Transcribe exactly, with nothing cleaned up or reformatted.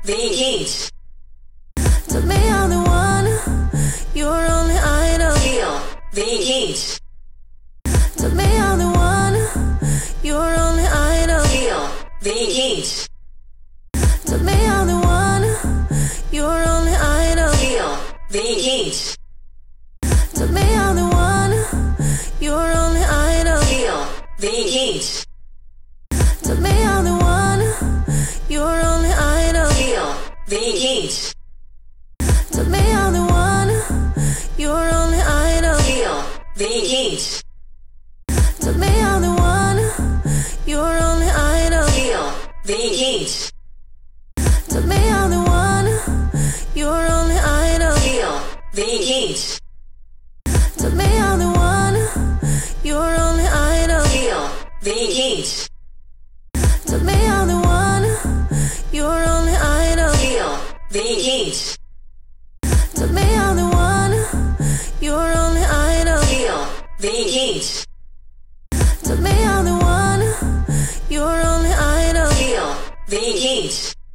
the heat. To me, I'm the one, you're only I know. Feel the heat. To me, I'm the one, you're only I know. Feel the heat. To me, I'm the one, you're only I know. Feel the heat. To me, I'm the one, you're only I know. Feel the heat. To me, I'm the one, you're only I know. Feel the heat. To me, I'm the one, you're only I know. Feel the heat. To me, I'm the one, you're only I know. Feel the heat. To me, I'm the one, you're only I know. Feel the heat. To me, I'm the one, you're only I know. Feel the heat. To me, I'm the one, you're only I know. Feel the heat. To me, I'm the one, you're only I know. Feel the heat. To me, I'm the one, you're only I know. Feel the heat.